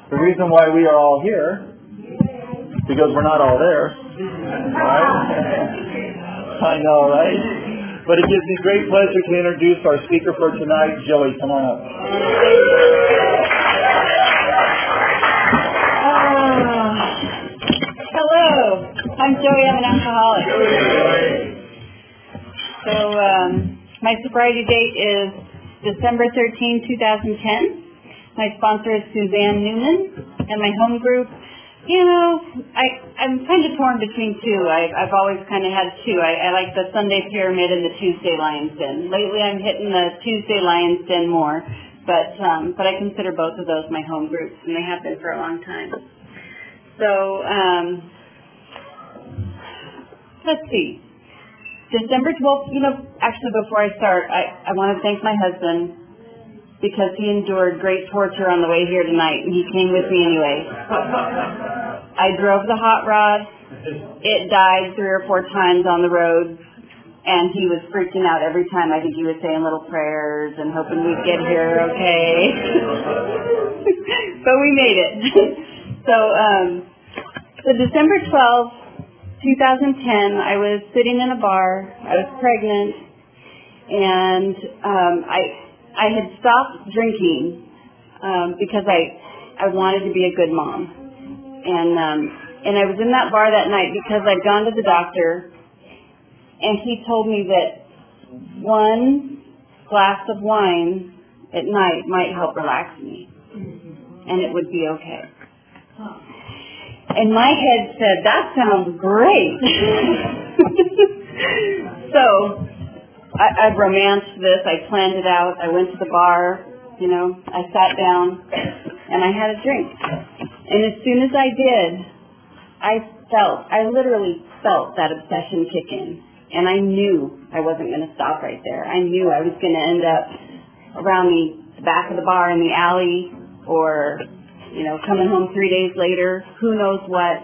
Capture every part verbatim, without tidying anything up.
The reason why we are all here, because we're not all there, right? I know, right? But it gives me great pleasure to introduce our speaker for tonight. Joey, come on up. Uh, hello, I'm Joey. I'm an alcoholic. So um, my sobriety date is December thirteenth, twenty ten. My sponsor is Suzanne Newman, and my home group, you know, I, I'm kind of torn between two. I, I've always kind of had two. I, I like the Sunday Pyramid and the Tuesday Lion's Den. Lately I'm hitting the Tuesday Lion's Den more, but um, but I consider both of those my home groups, and they have been for a long time. So, um, let's see. December twelfth, you know, actually before I start, I, I want to thank my husband, because he endured great torture on the way here tonight, and he came with me anyway. I drove the hot rod. It died three or four times on the road, and he was freaking out every time. I think he was saying little prayers and hoping we'd get here okay. But we made it. So, um, so December twelfth, twenty ten, I was sitting in a bar. I was pregnant, and um, I... I had stopped drinking um, because I I wanted to be a good mom, and um, and I was in that bar that night because I'd gone to the doctor, and he told me that one glass of wine at night might help relax me, and it would be okay. And my head said, that sounds great. So I, I've romanced this. I planned it out. I went to the bar, you know, I sat down, and I had a drink. And as soon as I did, I felt, I literally felt that obsession kick in. And I knew I wasn't going to stop right there. I knew I was going to end up around the back of the bar in the alley, or, you know, coming home three days later, who knows what.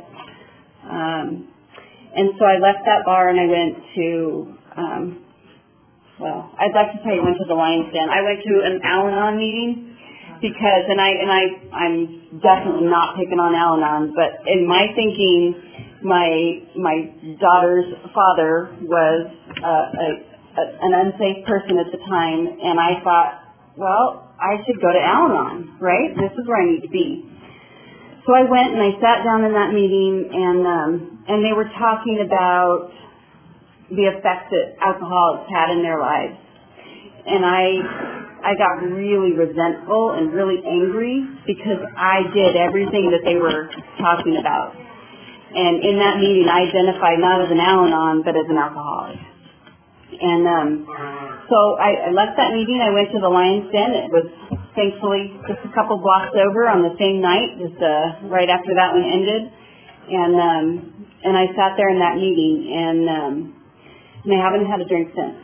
Um, and so I left that bar and I went to... Um, Well, I'd like to tell you I went to the Lion's Den. I went to an Al-Anon meeting because, and I and I I'm definitely not picking on Al-Anon, but in my thinking, my my daughter's father was uh, a, a, an unsafe person at the time, and I thought, well, I should go to Al-Anon, right? This is where I need to be. So I went and I sat down in that meeting, and um, and they were talking about the effect that alcoholics had in their lives. And I I got really resentful and really angry because I did everything that they were talking about. And in that meeting, I identified not as an Al-Anon, but as an alcoholic. And um, so I, I left that meeting. I went to the Lion's Den. It was thankfully just a couple blocks over on the same night, just uh, right after that one ended. And um, and I sat there in that meeting, and um, and I haven't had a drink since.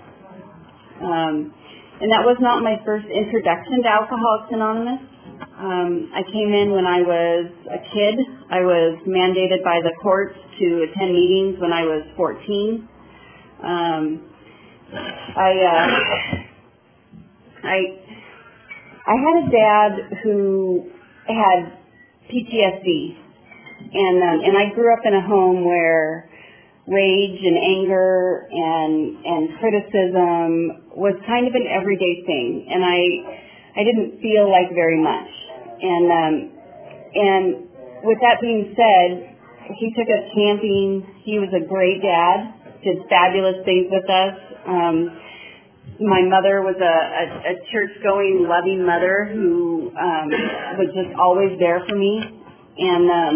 Um, and that was not my first introduction to Alcoholics Anonymous. Um, I came in when I was a kid. I was mandated by the courts to attend meetings when I was fourteen. Um, I, uh, I, I had a dad who had P T S D, and um, and I grew up in a home where rage and anger and and criticism was kind of an everyday thing, and I I didn't feel like very much. And um, and with that being said, he took us camping. He was a great dad, did fabulous things with us. Um, my mother was a, a, a church-going, loving mother who um, was just always there for me, and. Um,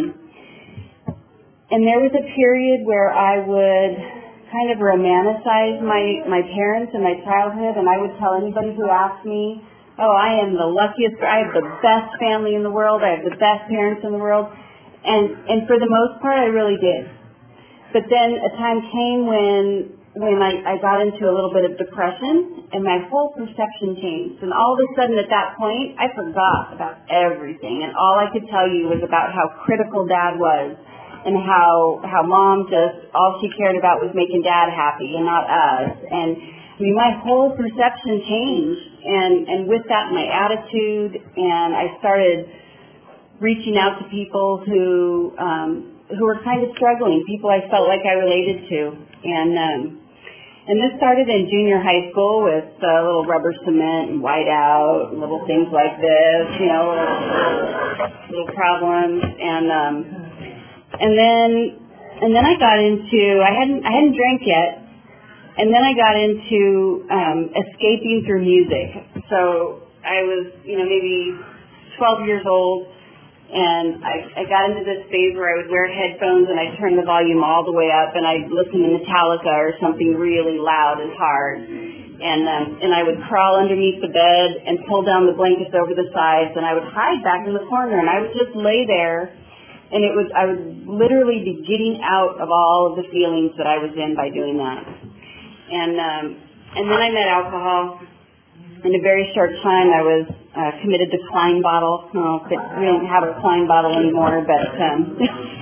And there was a period where I would kind of romanticize my, my parents and my childhood, and I would tell anybody who asked me, oh, I am the luckiest, I have the best family in the world, I have the best parents in the world. And, and for the most part, I really did. But then a time came when, when I, I got into a little bit of depression, and my whole perception changed. And all of a sudden at that point, I forgot about everything, and all I could tell you was about how critical Dad was, and how how mom just, all she cared about was making Dad happy and not us. And I mean, my whole perception changed, and, and with that, my attitude, and I started reaching out to people who um, who were kind of struggling, people I felt like I related to. And um, and this started in junior high school with uh, little rubber cement and whiteout, little things like this, you know, little, little problems. And um, and then and then I got into I hadn't I hadn't drank yet. And then I got into um, escaping through music. So I was, you know, maybe twelve years old, and I, I got into this phase where I would wear headphones and I'd turn the volume all the way up and I'd listen to Metallica or something really loud and hard. And um, and I would crawl underneath the bed and pull down the blankets over the sides, and I would hide back in the corner, and I would just lay there. And it was I would literally be getting out of all of the feelings that I was in by doing that. And um, and then I met alcohol. In a very short time, I was uh, committed to Klein bottle. Oh, but we don't have a Klein bottle anymore, but um,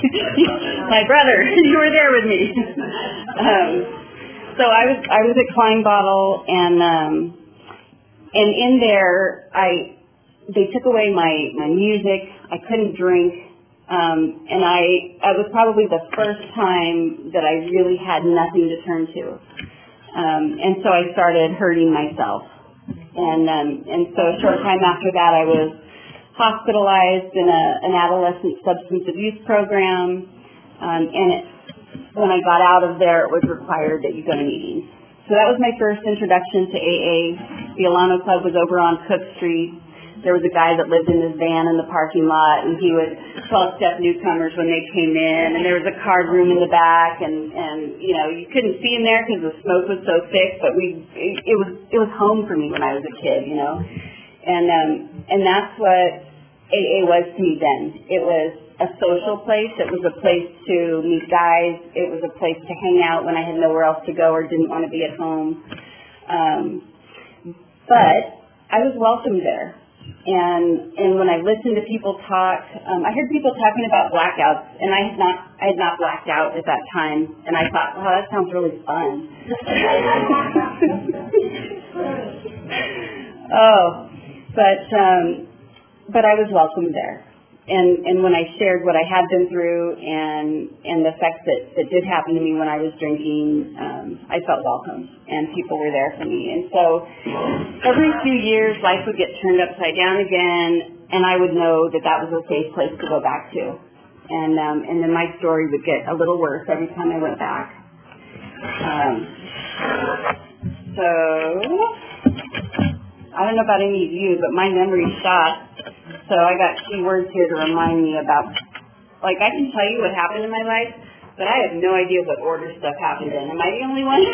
my brother, you were there with me. um, so I was I was at Klein bottle, and um, and in there, I they took away my my music. I couldn't drink, um, and I it was probably the first time that I really had nothing to turn to. Um, and so I started hurting myself. And um, and so a short time after that, I was hospitalized in a, an adolescent substance abuse program. Um, and it, when I got out of there, it was required that you go to meetings. So that was my first introduction to A A. The Alano Club was over on Cook Street. There was a guy that lived in his van in the parking lot, and he would twelve-step newcomers when they came in, and there was a card room in the back, and, and you know, you couldn't see in there because the smoke was so thick, but we, it, it was it was home for me when I was a kid, you know, and um, and that's what A A was to me then. It was a social place. It was a place to meet guys. It was a place to hang out when I had nowhere else to go or didn't want to be at home. Um, but I was welcomed there. And and when I listened to people talk, um, I heard people talking about blackouts, and I had not I had not blacked out at that time, and I thought, oh, that sounds really fun. oh, but um, but I was welcomed there, and and when I shared what I had been through and and the effects that, that did happen to me when I was drinking, um, I felt welcome, and people were there for me. And so every few years, life would get turned upside down again, and I would know that that was a safe place to go back to. And um, and then my story would get a little worse every time I went back. Um, so I don't know about any of you, but my memory's shot. So I got key words here to remind me about, like, I can tell you what happened in my life, but I have no idea what order stuff happened in. Am I the only one?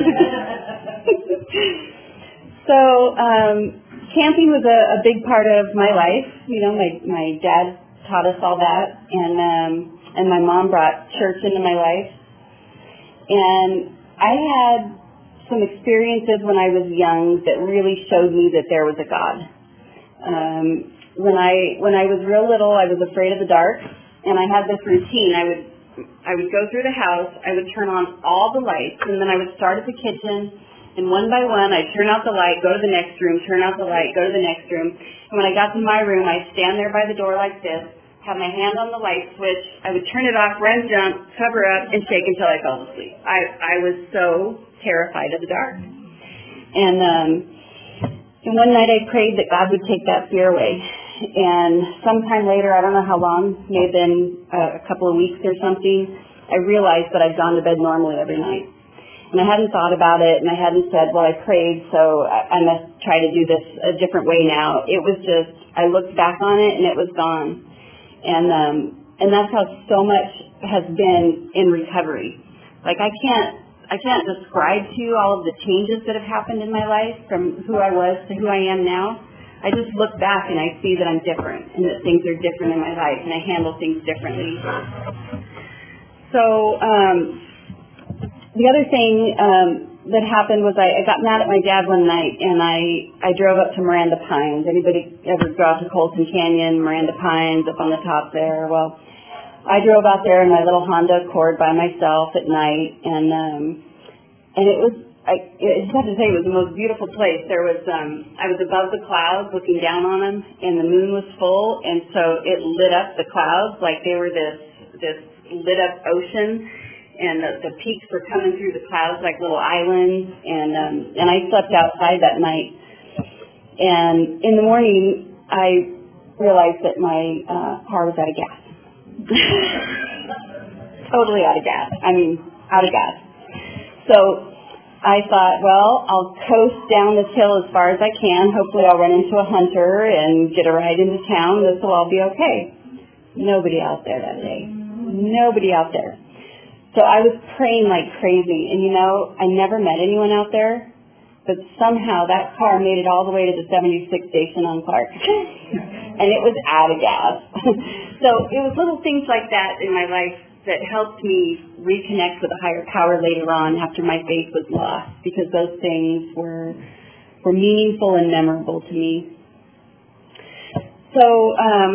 So um, camping was a, a big part of my life. You know, my my dad taught us all that, and um, and my mom brought church into my life. And I had some experiences when I was young that really showed me that there was a God. Um, when I when I was real little, I was afraid of the dark, and I had this routine. I would I would go through the house, I would turn on all the lights, and then I would start at the kitchen, and one by one, I'd turn out the light, go to the next room, turn out the light, go to the next room. And when I got to my room, I'd stand there by the door like this, have my hand on the light switch, I would turn it off, run, jump, cover up, and shake until I fell asleep. I, I was so terrified of the dark. And um, and one night I prayed that God would take that fear away. And sometime later, I don't know how long, may have been uh, a couple of weeks or something, I realized that I'd gone to bed normally every night. And I hadn't thought about it, and I hadn't said, well, I prayed, so I, I must try to do this a different way now. It was just, I looked back on it, and it was gone. And um, and that's how so much has been in recovery. Like, I can't, I can't describe to you all of the changes that have happened in my life from who I was to who I am now. I just look back and I see that I'm different and that things are different in my life and I handle things differently. So um, the other thing um, that happened was I, I got mad at my dad one night and I, I drove up to Miranda Pines. Anybody ever go out to Colton Canyon, Miranda Pines up on the top there? Well, I drove out there in my little Honda Accord by myself at night, and um, and it was I, I just have to say it was the most beautiful place. There was, um, I was above the clouds looking down on them, and the moon was full, and so it lit up the clouds like they were this this lit up ocean, and the, the peaks were coming through the clouds like little islands, and um, and I slept outside that night. And in the morning, I realized that my uh, car was out of gas. Totally out of gas. I mean, out of gas. So I thought, well, I'll coast down this hill as far as I can. Hopefully I'll run into a hunter and get a ride into town. This will all be okay. Nobody out there that day. Nobody out there. So I was praying like crazy. And you know, I never met anyone out there, but somehow that car made it all the way to the seventy-six station on Clark. And it was out of gas. So it was little things like that in my life that helped me reconnect with a higher power later on after my faith was lost, because those things were were meaningful and memorable to me. So um,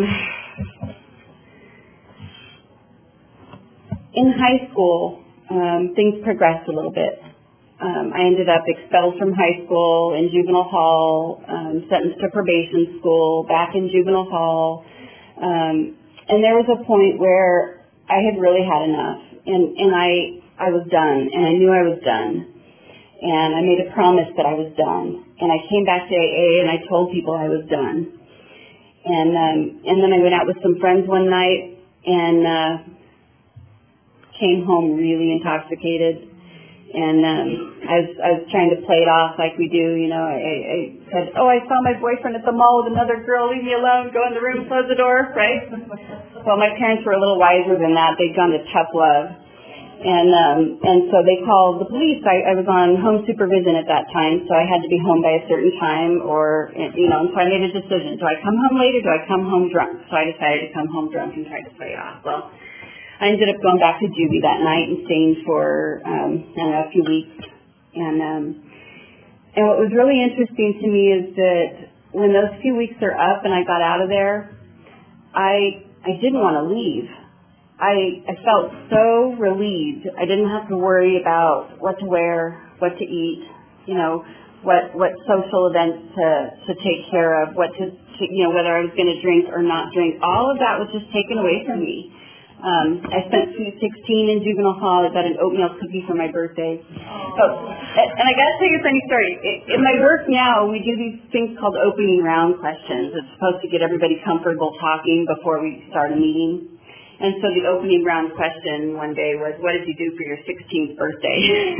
in high school, um, things progressed a little bit. Um, I ended up expelled from high school, in juvenile hall, um, sentenced to probation school, back in juvenile hall, um, and there was a point where I had really had enough, and, and I, I was done, and I knew I was done, and I made a promise that I was done, and I came back to A A and I told people I was done, and um, and then I went out with some friends one night and uh, came home really intoxicated, and um, I was I was trying to play it off like we do, you know. I, I said, "Oh, I saw my boyfriend at the mall with another girl. Leave me alone. Go in the room, close the door." Right? Well, my parents were a little wiser than that. They'd gone to tough love, and um, and so they called the police. I, I was on home supervision at that time, so I had to be home by a certain time, or you know. And so I made a decision: do I come home late or do I come home drunk? So I decided to come home drunk and try to play it off. Well, I ended up going back to juvie that night and staying for um, I don't know, a few weeks. And um, and what was really interesting to me is that when those few weeks are up and I got out of there, I I didn't want to leave. I I felt so relieved. I didn't have to worry about what to wear, what to eat, you know, what what social events to to take care of, what to, to you know, whether I was going to drink or not drink. All of that was just taken away from me. Um, I spent Sweet sixteen in juvenile hall. I got an oatmeal cookie for my birthday. Oh, and I got to tell you a funny story. In my work now, we do these things called opening round questions. It's supposed to get everybody comfortable talking before we start a meeting. And so the opening round question one day was, "What did you do for your sixteenth birthday?"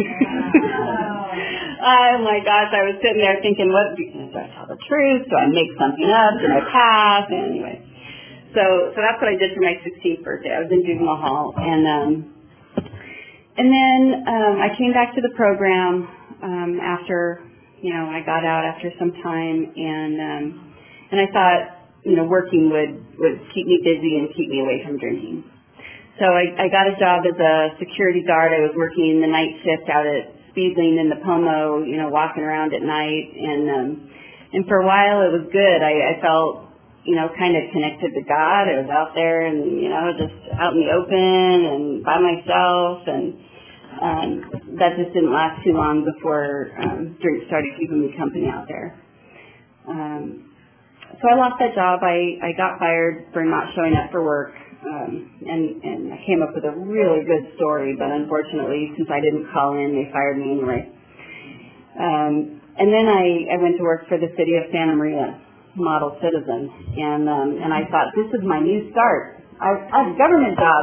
Oh my gosh, I was sitting there thinking, what, do I tell the truth? Do I make something up? Do I pass? Anyway. So, so that's what I did for my sixteenth birthday. I was in juvenile hall, and um, and then um, I came back to the program um, after, you know, I got out after some time, and um, and I thought, you know, working would would keep me busy and keep me away from drinking. So I, I got a job as a security guard. I was working the night shift out at Speedling in the Pomo, you know, walking around at night, and um, and for a while it was good. I, I felt, you know, kind of connected to God. I was out there and, you know, just out in the open and by myself, and um, that just didn't last too long before um, drink started keeping me company out there. Um, so I lost that job. I, I got fired for not showing up for work, um, and, and I came up with a really good story, but unfortunately, since I didn't call in, they fired me anyway. Um, and then I, I went to work for the city of Santa Maria, model citizen, and um, and I thought, this is my new start. I, I have a government job,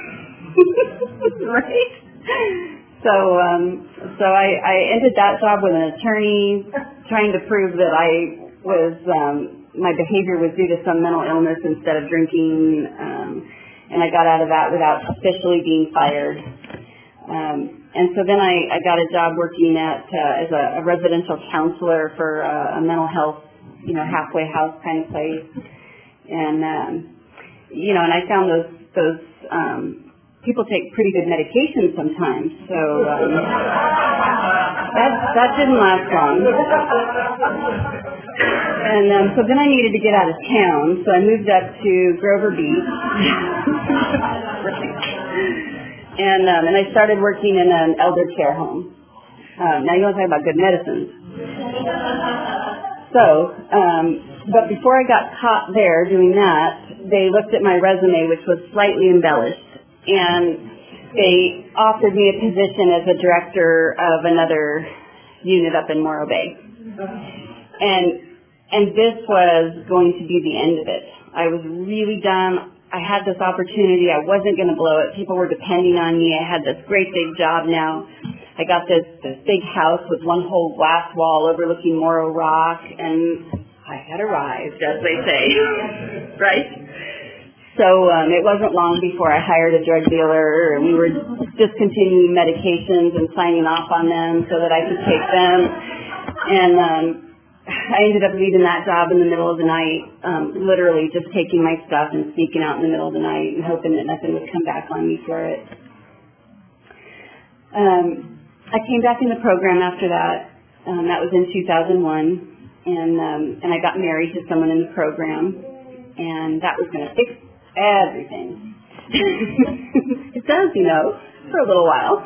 right? So um, so I, I ended that job with an attorney, trying to prove that I was um, my behavior was due to some mental illness instead of drinking, um, and I got out of that without officially being fired. Um, and so then I, I got a job working at uh, as a, a residential counselor for uh, a mental health, you know, halfway house kind of place, and um, you know, and I found those those um, people take pretty good medication sometimes, so um, that that didn't last long. And um, so then I needed to get out of town, so I moved up to Grover Beach, and um, and I started working in an elder care home. Um, now you want to talk about good medicines. So, um, but before I got caught there doing that, they looked at my resume, which was slightly embellished, and they offered me a position as a director of another unit up in Morro Bay. And and this was going to be the end of it. I was really done. I had this opportunity. I wasn't going to blow it. People were depending on me. I had this great big job now. I got this, this big house with one whole glass wall overlooking Morro Rock, and I had arrived, as they say, right? So um, it wasn't long before I hired a drug dealer, and we were discontinuing medications and signing off on them so that I could take them. And um, I ended up leaving that job in the middle of the night, um, literally just taking my stuff and sneaking out in the middle of the night and hoping that nothing would come back on me for it. Um, I came back in the program after that. Um, that was in two thousand one, and um, and I got married to someone in the program, and that was going to fix everything. It does, you know, for a little while.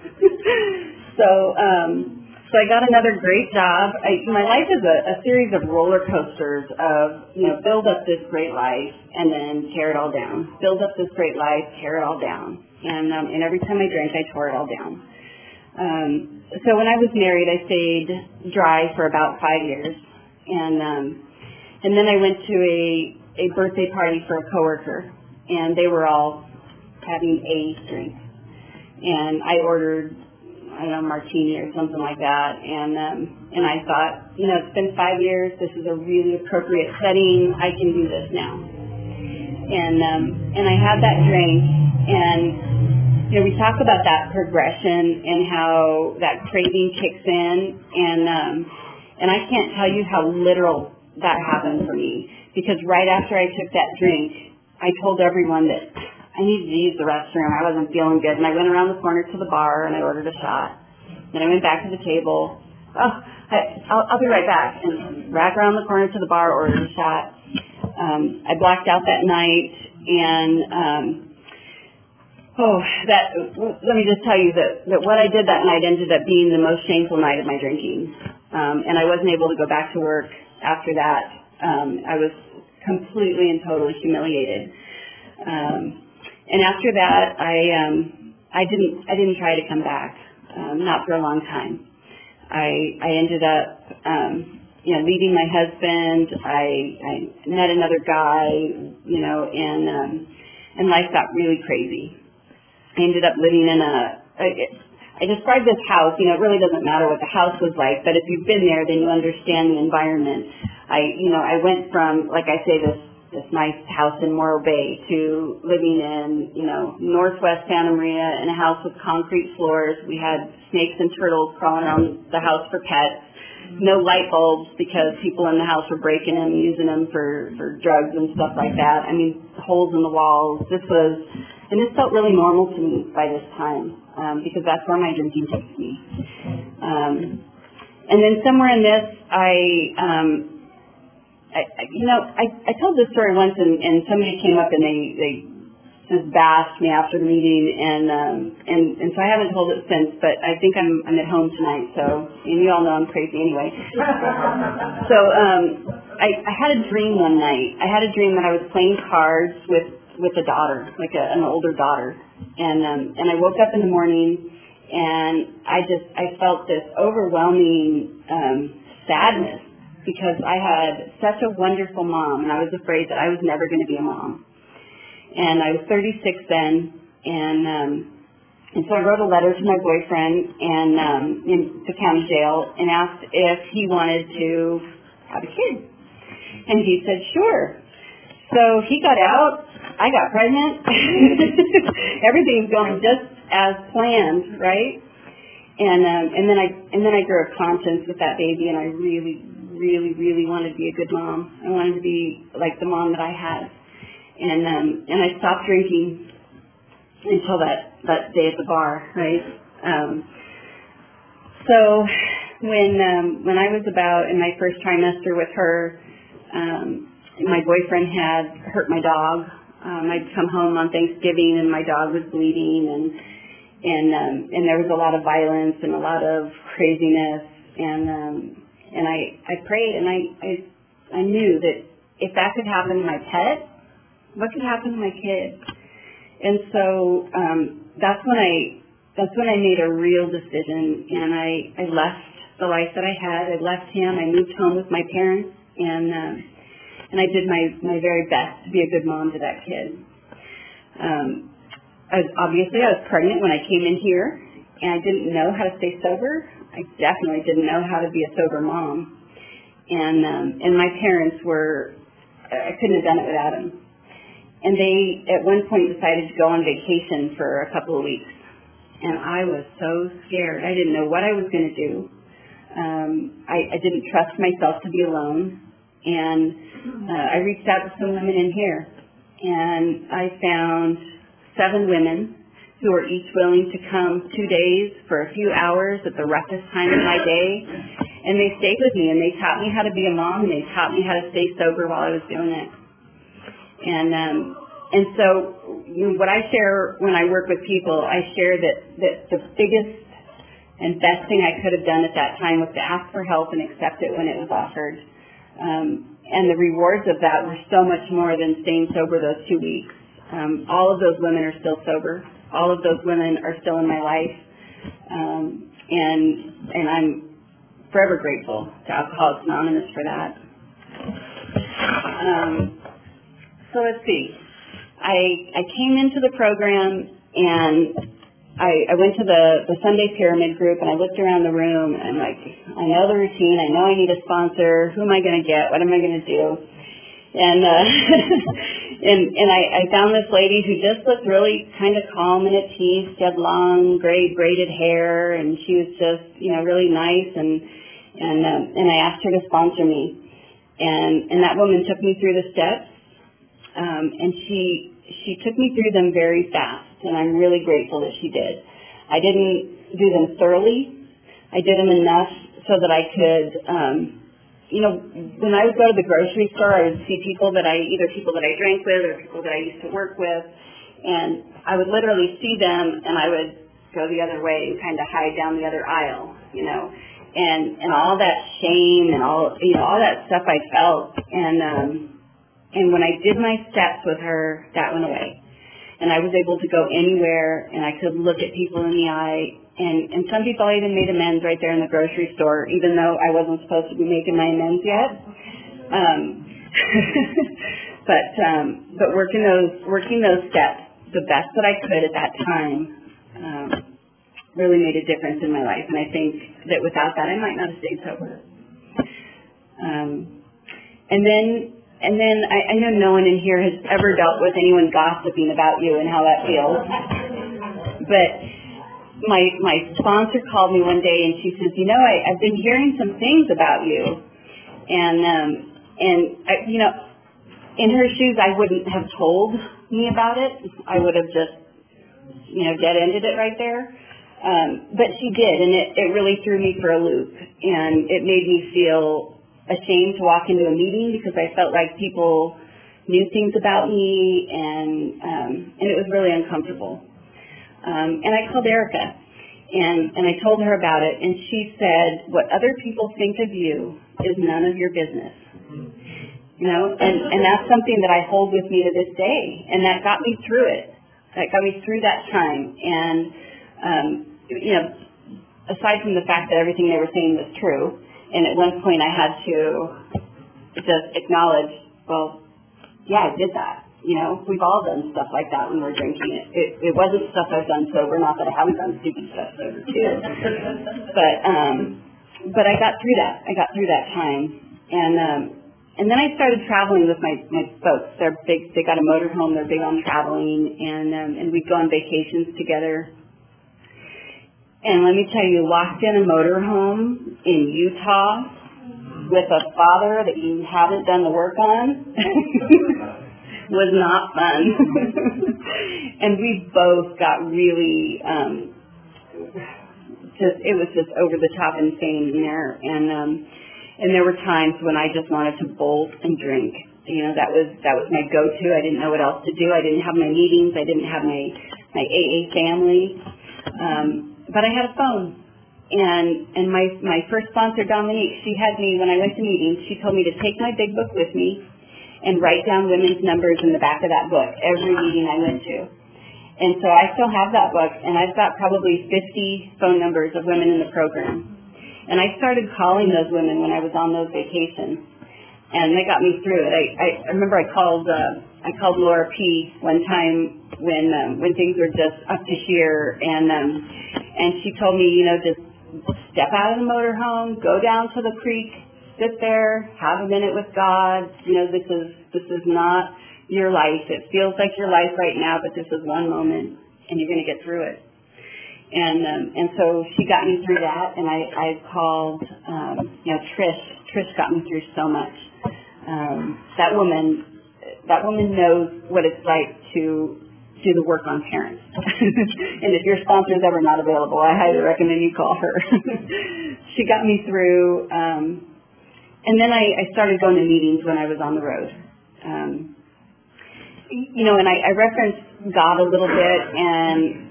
so, um, so I got another great job. I, my life is a, a series of roller coasters of, you know, build up this great life and then tear it all down. Build up this great life, tear it all down. And um, and every time I drank, I tore it all down. Um, so when I was married, I stayed dry for about five years, and um, and then I went to a, a birthday party for a coworker, and they were all having a drink, and I ordered, I don't know, martini or something like that, and um, and I thought, you know, it's been five years, this is a really appropriate setting, I can do this now, and um, and I had that drink, and you know, we talk about that progression and how that craving kicks in, and um, and I can't tell you how literal that happened for me, because right after I took that drink, I told everyone that I needed to use the restroom. I wasn't feeling good, and I went around the corner to the bar and I ordered a shot. Then I went back to the table. Oh, I, I'll, I'll be right back. And back around the corner to the bar, ordered a shot. Um, I blacked out that night, and um, Oh, that, let me just tell you that, that what I did that night ended up being the most shameful night of my drinking. Um, and I wasn't able to go back to work after that. Um, I was completely and totally humiliated. Um, and after that, I, um, I didn't, I didn't try to come back, um, not for a long time. I, I ended up, um, you know, leaving my husband. I, I met another guy, you know, and, um, and life got really crazy. I ended up living in a, a, I described this house, you know, it really doesn't matter what the house was like, but if you've been there, then you understand the environment. I, you know, I went from, like I say, this, this nice house in Morro Bay to living in, you know, northwest Santa Maria in a house with concrete floors. We had snakes and turtles crawling around the house for pets. No light bulbs because people in the house were breaking them, using them for, for drugs and stuff like that. I mean, holes in the walls. This was... And this felt really normal to me by this time, um, because that's where my drinking takes me. Um, and then somewhere in this, I, um, I, I you know, I, I told this story once, and, and somebody came up and they, they just bashed me after the meeting, and, um, and and so I haven't told it since, but I think I'm I'm at home tonight, so, and you all know I'm crazy anyway. So um, I, I had a dream one night. I had a dream that I was playing cards with with a daughter, like a, an older daughter. And um, and I woke up in the morning, and I just, I felt this overwhelming um, sadness, because I had such a wonderful mom, and I was afraid that I was never going to be a mom. And I was thirty-six then, and um, and so I wrote a letter to my boyfriend and um, in the county jail and asked if he wanted to have a kid. And he said, sure. So he got out, I got pregnant. Everything's going just as planned, right? And um, and then I and then I grew a conscience with that baby, and I really, really, really wanted to be a good mom. I wanted to be like the mom that I had. And um, and I stopped drinking until that, that day at the bar, right? Um, so when um, when I was about in my first trimester with her, um, my boyfriend had hurt my dog. Um, I'd come home on Thanksgiving, and my dog was bleeding, and and um, and there was a lot of violence and a lot of craziness, and um, and I I prayed, and I, I I knew that if that could happen to my pet, what could happen to my kid? And so um, that's when I that's when I made a real decision, and I, I left the life that I had. I left him. I moved home with my parents, and um, and I did my, my very best to be a good mom to that kid. Um, I was, obviously, I was pregnant when I came in here, and I didn't know how to stay sober. I definitely didn't know how to be a sober mom. And um, and my parents were, I couldn't have done it without them. And they, at one point, decided to go on vacation for a couple of weeks. And I was so scared. I didn't know what I was going to do. Um, I, I didn't trust myself to be alone. And uh, I reached out to some women in here. And I found seven women who were each willing to come two days for a few hours at the roughest time of my day. And they stayed with me, and they taught me how to be a mom, and they taught me how to stay sober while I was doing it. And um, and so you know, what I share when I work with people, I share that, that the biggest and best thing I could have done at that time was to ask for help and accept it when it was offered. Um, and the rewards of that were so much more than staying sober those two weeks. Um, all of those women are still sober. All of those women are still in my life. Um, and and I'm forever grateful to Alcoholics Anonymous for that. Um, so let's see. I I came into the program, and I, I went to the, the Sunday Pyramid group, and I looked around the room, and I'm like, I know the routine. I know I need a sponsor. Who am I going to get? What am I going to do? And uh, and and I, I found this lady who just looked really kind of calm and at peace. She had long, gray, braided hair, and she was just, you know, really nice. And and um, and I asked her to sponsor me, and and that woman took me through the steps, um, and she she took me through them very fast, and I'm really grateful that she did. I didn't do them thoroughly. I did them enough so that I could. Um, You know, when I would go to the grocery store, I would see people that I, either people that I drank with or people that I used to work with, and I would literally see them, and I would go the other way and kind of hide down the other aisle, you know, and and all that shame and all, you know, all that stuff I felt, and um, and when I did my steps with her, that went away, and I was able to go anywhere, and I could look at people in the eye. And, and some people I even made amends right there in the grocery store, even though I wasn't supposed to be making my amends yet. Um, but um, but working those working those steps the best that I could at that time um, really made a difference in my life. And I think that without that, I might not have stayed sober. Um, and then and then I, I know no one in here has ever dealt with anyone gossiping about you and how that feels, but. My my sponsor called me one day, and she says, you know, I, I've been hearing some things about you, and um, and I, you know, in her shoes, I wouldn't have told me about it. I would have just, you know, dead ended it right there. Um, but she did, and it, it really threw me for a loop, and it made me feel ashamed to walk into a meeting because I felt like people knew things about me, and um, and it was really uncomfortable. Um, and I called Erica, and, and I told her about it, and she said, what other people think of you is none of your business. You know, and, and that's something that I hold with me to this day, and that got me through it. That got me through that time. And, um, you know, aside from the fact that everything they were saying was true, and at one point I had to just acknowledge, well, yeah, I did that. You know, we've all done stuff like that when we're drinking it. It, it wasn't stuff I've done sober, not that I haven't done stupid stuff sober too. But um, but I got through that. I got through that time, and um, and then I started traveling with my my folks. They're big. They got a motorhome. They're big on traveling, and um, and we'd go on vacations together. And let me tell you, locked in a motorhome in Utah with a father that you haven't done the work on. was not fun. And we both got really, um, just, it was just over the top insane in there. And, um, and there were times when I just wanted to bolt and drink. You know, that was, that was my go-to. I didn't know what else to do. I didn't have my meetings. I didn't have my, my A A family. Um, but I had a phone. And and my, my first sponsor, Dominique, she had me, when I went to meetings, she told me to take my big book with me and write down women's numbers in the back of that book every meeting I went to. And so I still have that book, and I've got probably fifty phone numbers of women in the program. And I started calling those women when I was on those vacations, and they got me through it. I, I, I remember I called uh, I called Laura P. one time when um, when things were just up to here, and um, and she told me, you know, just step out of the motorhome, go down to the creek, sit there, have a minute with God. You know, this is this is not your life. It feels like your life right now, but this is one moment, and you're going to get through it. And um, and so she got me through that, and I, I called, um, you know, Trish. Trish got me through so much. Um, that woman, that woman knows what it's like to do the work on parents. And if your sponsor is ever not available, I highly recommend you call her. She got me through, um, and then I, I started going to meetings when I was on the road. Um, you know, and I, I referenced God a little bit and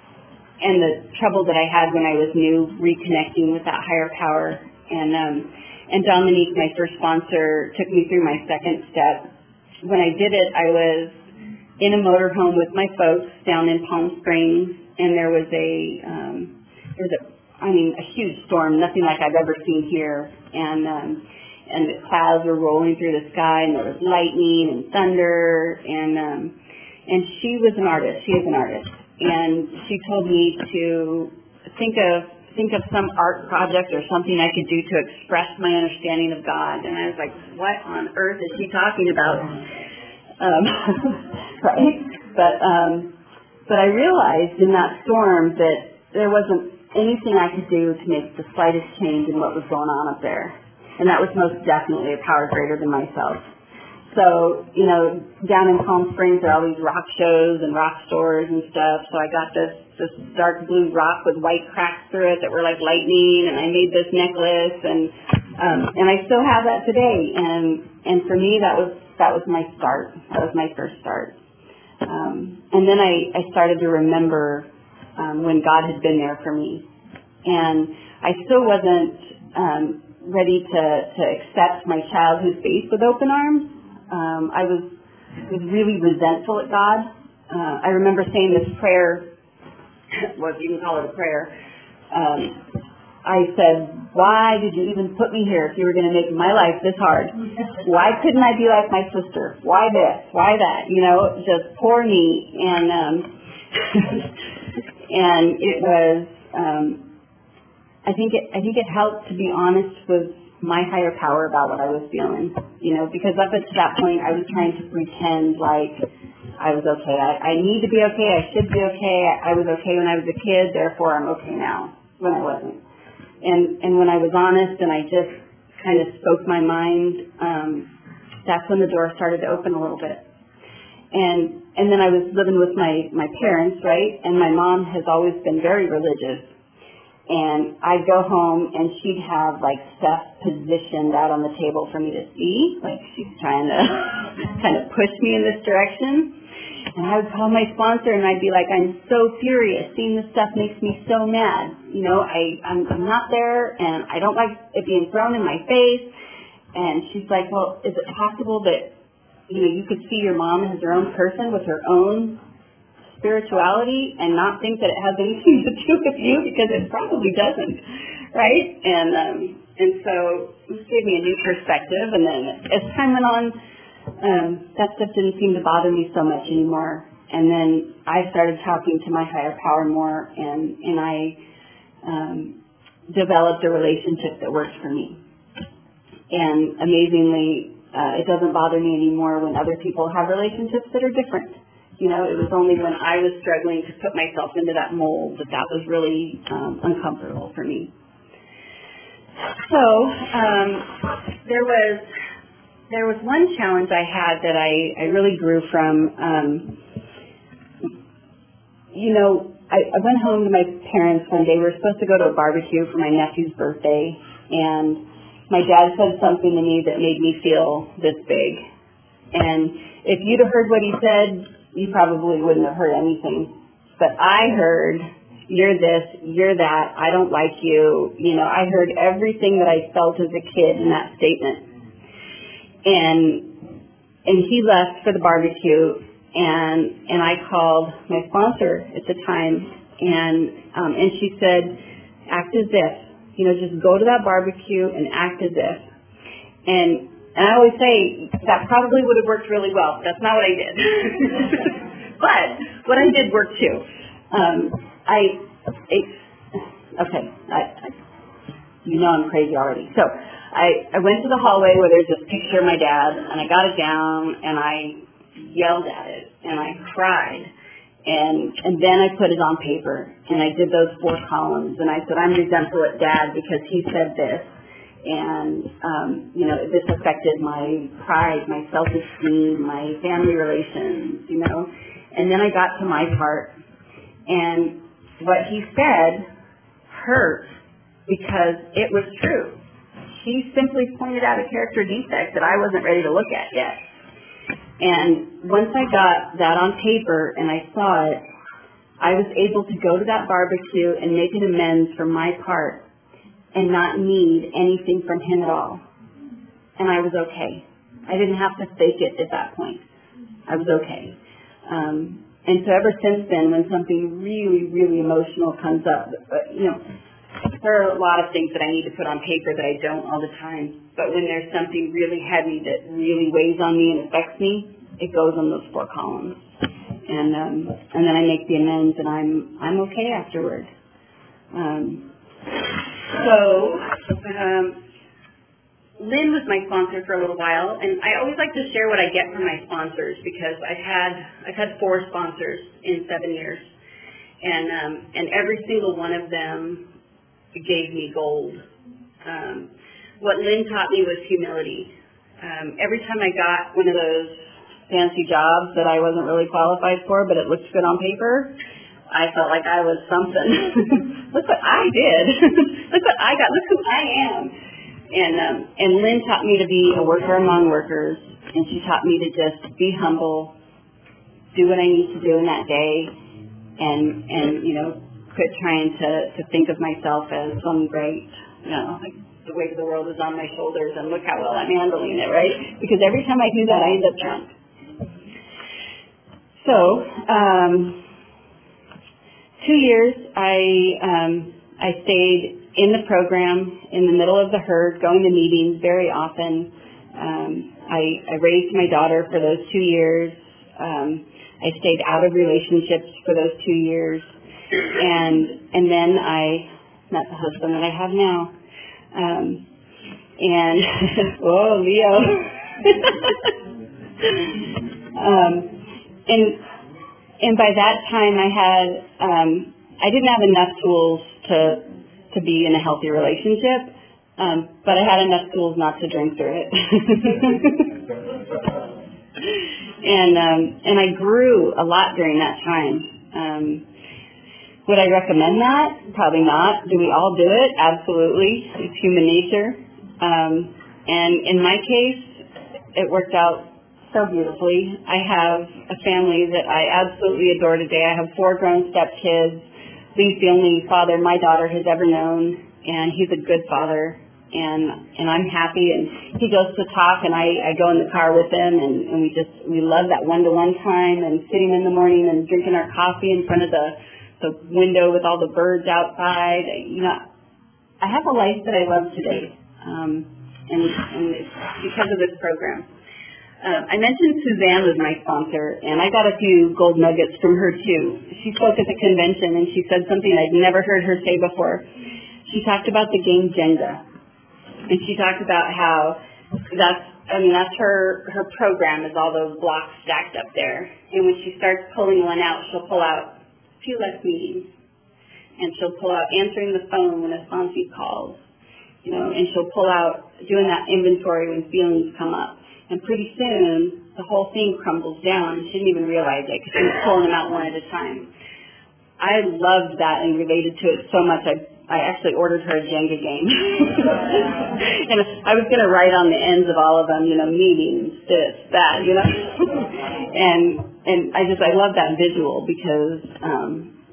and the trouble that I had when I was new, reconnecting with that higher power. And um, and Dominique, my first sponsor, took me through my second step. When I did it, I was in a motorhome with my folks down in Palm Springs, and there was a, um, there was a, I mean, a huge storm, nothing like I've ever seen here, and um, and the clouds were rolling through the sky, and there was lightning and thunder, and um, and she was an artist. She is an artist, and she told me to think of think of some art project or something I could do to express my understanding of God, and I was like, what on earth is she talking about? Um, right? But um, but I realized in that storm that there wasn't anything I could do to make the slightest change in what was going on up there. And that was most definitely a power greater than myself. So, you know, down in Palm Springs there are all these rock shows and rock stores and stuff. So I got this, this dark blue rock with white cracks through it that were like lightning, and I made this necklace, and um, and I still have that today. And and for me that was that was my start. That was my first start. Um, and then I, I started to remember um, when God had been there for me. And I still wasn't um, ready to, to accept my childhood faith with open arms. Um, I was was really resentful at God. Uh, I remember saying this prayer, well, if you can call it a prayer. Um, I said, why did you even put me here if you were going to make my life this hard? Why couldn't I be like my sister? Why this? Why that? You know, just poor me. And um, and it was, um, I think it, I think it helped to be honest with my higher power about what I was feeling. You know, because up to that point, I was trying to pretend like I was okay. I, I need to be okay. I should be okay. I, I was okay when I was a kid. Therefore, I'm okay now when I wasn't. And and when I was honest and I just kind of spoke my mind, um, that's when the door started to open a little bit. And and then I was living with my, my parents, right? And my mom has always been very religious. And I'd go home and she'd have like stuff positioned out on the table for me to see. Like she's trying to kind of push me in this direction. And I would call my sponsor and I'd be like, I'm so furious. Seeing this stuff makes me so mad. You know, I, I'm, I'm not there and I don't like it being thrown in my face. And she's like, well, is it possible that, you know, you could see your mom as her own person with her own spirituality and not think that it has anything to do with you? Because it probably doesn't, right? And, um, and so this gave me a new perspective. And then as time went on, Um, that stuff didn't seem to bother me so much anymore. And then I started talking to my higher power more, and, and I um, developed a relationship that works for me. And amazingly, uh, it doesn't bother me anymore when other people have relationships that are different. You know, it was only when I was struggling to put myself into that mold that that was really um, uncomfortable for me. So um, there was... There was one challenge I had that I, I really grew from. Um, you know, I, I went home to my parents one day. We were supposed to go to a barbecue for my nephew's birthday, and my dad said something to me that made me feel this big. And if you'd have heard what he said, you probably wouldn't have heard anything. But I heard, you're this, you're that, I don't like you. You know, I heard everything that I felt as a kid in that statement. And and he left for the barbecue, and and I called my sponsor at the time, and um, and she said, act as if, you know, just go to that barbecue and act as if. And and I always say that probably would have worked really well. That's not what I did. But what I did worked too. Um, I, I okay, I, I, you know I'm crazy already. So I, I went to the hallway where there's this picture of my dad, and I got it down, and I yelled at it, and I cried, and and then I put it on paper, and I did those four columns, and I said, I'm resentful at Dad because he said this, and um, you know, this affected my pride, my self-esteem, my family relations, you know, and then I got to my part. And what he said hurt because it was true. He simply pointed out a character defect that I wasn't ready to look at yet. And once I got that on paper and I saw it, I was able to go to that barbecue and make an amends for my part and not need anything from him at all. And I was okay. I didn't have to fake it at that point. I was okay. Um, And so ever since then, when something really, really emotional comes up, you know, there are a lot of things that I need to put on paper that I don't all the time. But when there's something really heavy that really weighs on me and affects me, it goes on those four columns. And um, and then I make the amends, and I'm I'm okay afterward. Um, so um, Lynn was my sponsor for a little while, and I always like to share what I get from my sponsors because I've had I've had four sponsors in seven years, and um, and every single one of them gave me gold. Um, what Lynn taught me was humility. Um, every time I got one of those fancy jobs that I wasn't really qualified for, but it looked good on paper, I felt like I was something. Look what I did. Look what I got. Look who I am. And um, and Lynn taught me to be a worker among workers, and she taught me to just be humble, do what I need to do in that day, and and you know, quit trying to, to think of myself as some great, you know, like the weight of the world is on my shoulders, and look how well I'm handling it, right? Because every time I do that, I end up drunk. So, um, two years I um, I stayed in the program, in the middle of the herd, going to meetings very often. Um, I, I raised my daughter for those two years. Um, I stayed out of relationships for those two years. And and then I met the husband that I have now. Um, and, whoa, Leo. um, and, and by that time I had, um, I didn't have enough tools to to be in a healthy relationship, um, but I had enough tools not to drink through it. and um, and I grew a lot during that time. Um, would I recommend that? Probably not. Do we all do it? Absolutely. It's human nature. Um, and in my case, it worked out so beautifully. I have a family that I absolutely adore today. I have four grown stepkids. He's the only father my daughter has ever known, and he's a good father, and and I'm happy. And he goes to talk, and I, I go in the car with him, and, and we just we love that one-to-one time, and sitting in the morning and drinking our coffee in front of the the window with all the birds outside. You know, I have a life that I love today, um, and and it's because of this program. Uh, I mentioned Suzanne was my sponsor, and I got a few gold nuggets from her too. She spoke at the convention, and she said something I'd never heard her say before. She talked about the game Jenga, and she talked about how that's, I mean, that's her, her program is all those blocks stacked up there. And when she starts pulling one out, she'll pull out a few less meetings, and she'll pull out answering the phone when a sponsee calls, you know, and she'll pull out doing that inventory when feelings come up. And pretty soon, the whole thing crumbles down. She didn't even realize it because she was pulling them out one at a time. I loved that and related to it so much, I I actually ordered her a Jenga game. And I was going to write on the ends of all of them, you know, meetings, this, that, you know. and and I just, I love that visual because um,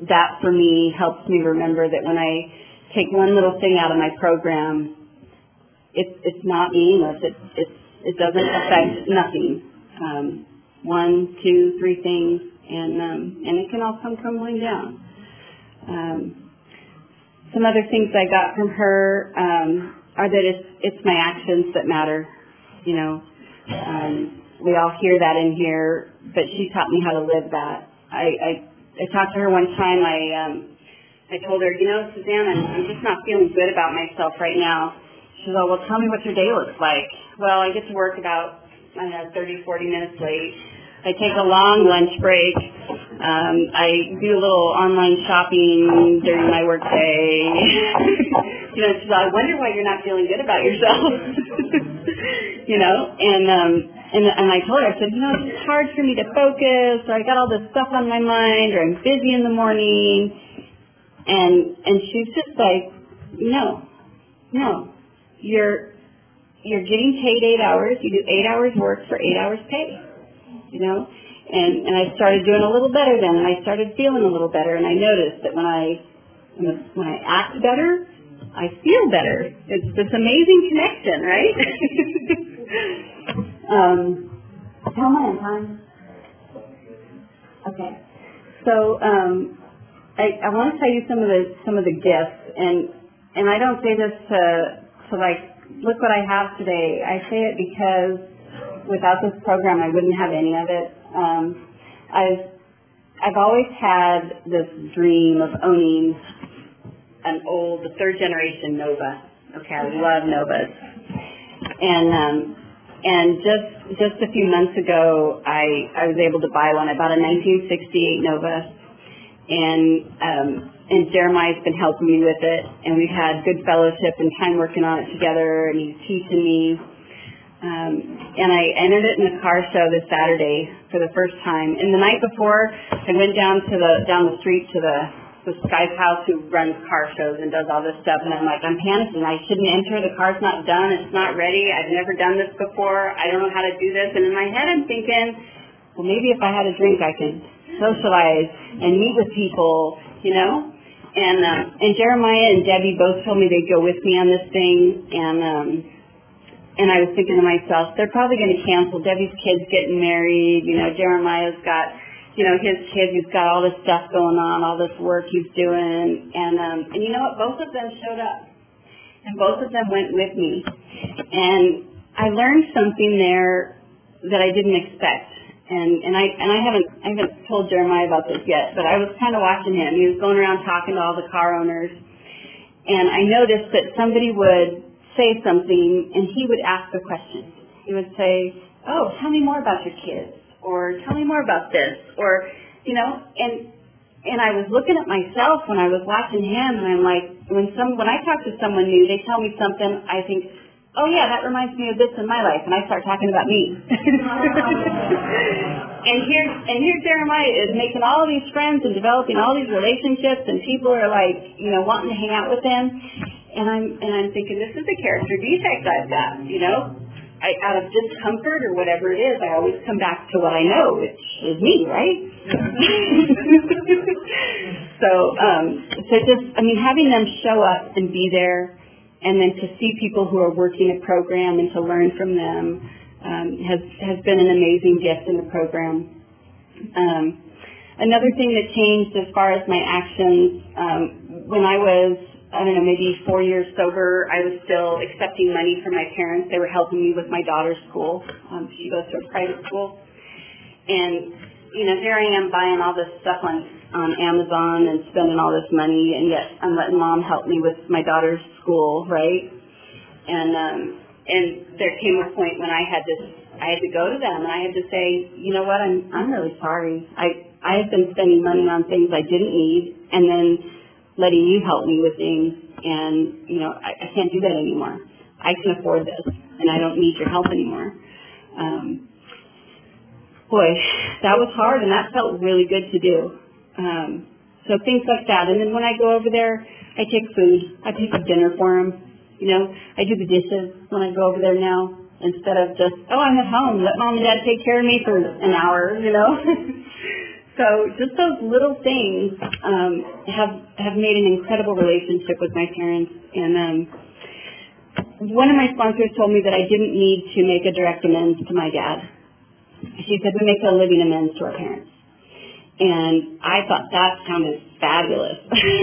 that for me helps me remember that when I take one little thing out of my program, it's it's not meaningless. It it's it doesn't affect nothing. Um, one, two, three things, and um, and it can all come crumbling down. Um, some other things I got from her um, are that it's it's my actions that matter. You know, um, we all hear that in here, but she taught me how to live that. I I, I talked to her one time. I um, I told her, you know, Suzanne, I'm, I'm just not feeling good about myself right now. She said, well, tell me what your day looks like. Well, I get to work about, I don't know, thirty, forty minutes late. I take a long lunch break. Um, I do a little online shopping during my work day. You know, she said, I wonder why you're not feeling good about yourself. You know, and, um, and and I told her, I said, you know, it's just hard for me to focus, or I got all this stuff on my mind, or I'm busy in the morning. And and she's just like, no, no. You're you're getting paid eight hours. You do eight hours work for eight hours pay. You know, and and I started doing a little better then, and I started feeling a little better, and I noticed that when I when I act better, I feel better. It's this amazing connection, right? um, how am I on time? Okay, so um, I, I want to tell you some of the some of the gifts, and and I don't say this to to like look what I have today. I say it because without this program, I wouldn't have any of it. Um, I've I've always had this dream of owning an old, the third generation Nova. Okay, I love Novas, and um, and just just a few months ago, I I was able to buy one. I bought a nineteen sixty-eight Nova, and um, and Jeremiah's been helping me with it, and we've had good fellowship and time working on it together, and he's teaching me. Um, and I entered it in a car show this Saturday for the first time. And the night before, I went down to the down the street to the this guy's house who runs car shows and does all this stuff. And I'm like, I'm panicking. I shouldn't enter. The car's not done. It's not ready. I've never done this before. I don't know how to do this. And in my head, I'm thinking, well, maybe if I had a drink, I could socialize and meet with people, you know. And um, and Jeremiah and Debbie both told me they'd go with me on this thing. And um, And I was thinking to myself, they're probably going to cancel. Debbie's kid's getting married. You know, Jeremiah's got, you know, his kid. He's got all this stuff going on, all this work he's doing. And um, and you know what? Both of them showed up, and both of them went with me. And I learned something there that I didn't expect. And and I and I haven't I haven't told Jeremiah about this yet, but I was kind of watching him. He was going around talking to all the car owners, and I noticed that somebody would say something, and he would ask a question. He would say, oh, tell me more about your kids, or tell me more about this, or, you know, and and I was looking at myself when I was watching him, and I'm like, when some when I talk to someone new, they tell me something, I think, oh yeah, that reminds me of this in my life, and I start talking about me. and here and here Jeremiah is making all these friends and developing all these relationships, and people are like, you know, wanting to hang out with him. And I'm and I'm thinking, this is a character defect I've got, you know. I, out of discomfort or whatever it is, I always come back to what I know, which is me, right? so, um, so just, I mean, having them show up and be there, and then to see people who are working a program and to learn from them um, has has been an amazing gift in the program. Um, another thing that changed as far as my actions, um, when I was I don't know, maybe four years sober, I was still accepting money from my parents. They were helping me with my daughter's school. Um, she goes to a private school. And, you know, here I am buying all this stuff on, on Amazon and spending all this money, and yet I'm letting Mom help me with my daughter's school, right? And um, and there came a point when I had to I had to go to them, and I had to say, you know what, I'm I'm really sorry. I I have been spending money on things I didn't need, and then letting you help me with things, and, you know, I, I can't do that anymore. I can afford this, and I don't need your help anymore. Um, boy, that was hard, and that felt really good to do. Um, so things like that. And then when I go over there, I take food. I pick up dinner for them. You know, I do the dishes when I go over there now, instead of just, oh, I'm at home. Let Mom and Dad take care of me for an hour, you know. So just those little things um, have have made an incredible relationship with my parents. And um, one of my sponsors told me that I didn't need to make a direct amends to my dad. She said we make a living amends to our parents. And I thought that sounded fabulous.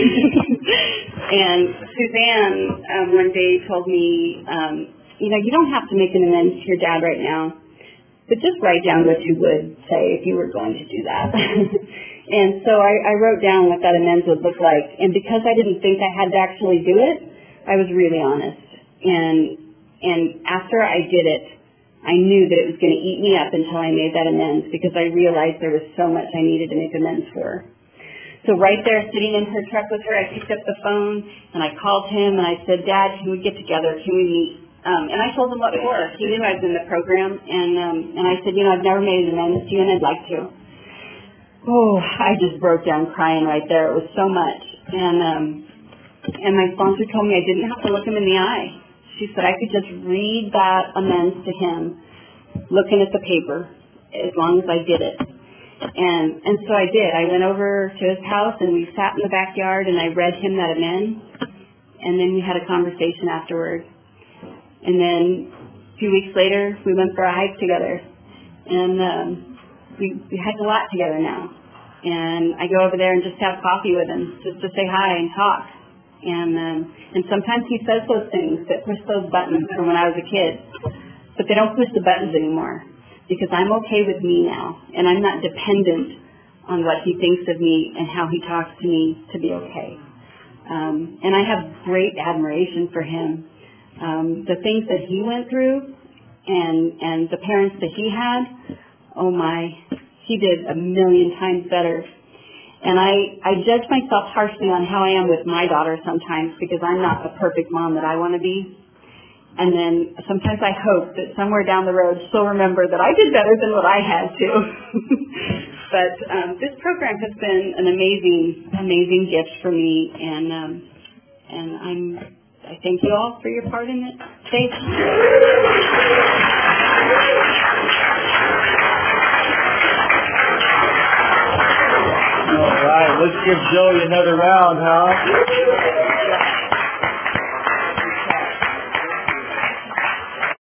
And Suzanne um, one day told me, um, you know, you don't have to make an amends to your dad right now, but just write down what you would say if you were going to do that. And so I, I wrote down what that amends would look like. And because I didn't think I had to actually do it, I was really honest. And and after I did it, I knew that it was going to eat me up until I made that amends, because I realized there was so much I needed to make amends for. So right there, sitting in her truck with her, I picked up the phone and I called him and I said, Dad, can we get together? Can we meet? Um, and I told him what for. He knew I was in the program, and um, and I said, you know, I've never made an amends to you, and I'd like to. Oh, I just broke down crying right there. It was so much. And um, and my sponsor told me I didn't have to look him in the eye. She said I could just read that amends to him, looking at the paper, as long as I did it. And and so I did. I went over to his house, and we sat in the backyard, and I read him that amends, and then we had a conversation afterwards. And then a few weeks later, we went for a hike together, and um, we, we hike a lot together now. And I go over there and just have coffee with him, just to say hi and talk. And um, and sometimes he says those things that push those buttons from when I was a kid, but they don't push the buttons anymore, because I'm okay with me now, and I'm not dependent on what he thinks of me and how he talks to me to be okay. Um, and I have great admiration for him. Um, the things that he went through, and and the parents that he had, oh my, he did a million times better. And I, I judge myself harshly on how I am with my daughter sometimes, because I'm not the perfect mom that I want to be. And then sometimes I hope that somewhere down the road she'll remember that I did better than what I had to. But um, this program has been an amazing, amazing gift for me, and um, and I'm I thank you all for your part in it. Thank you. All right, let's give Joey another round, huh?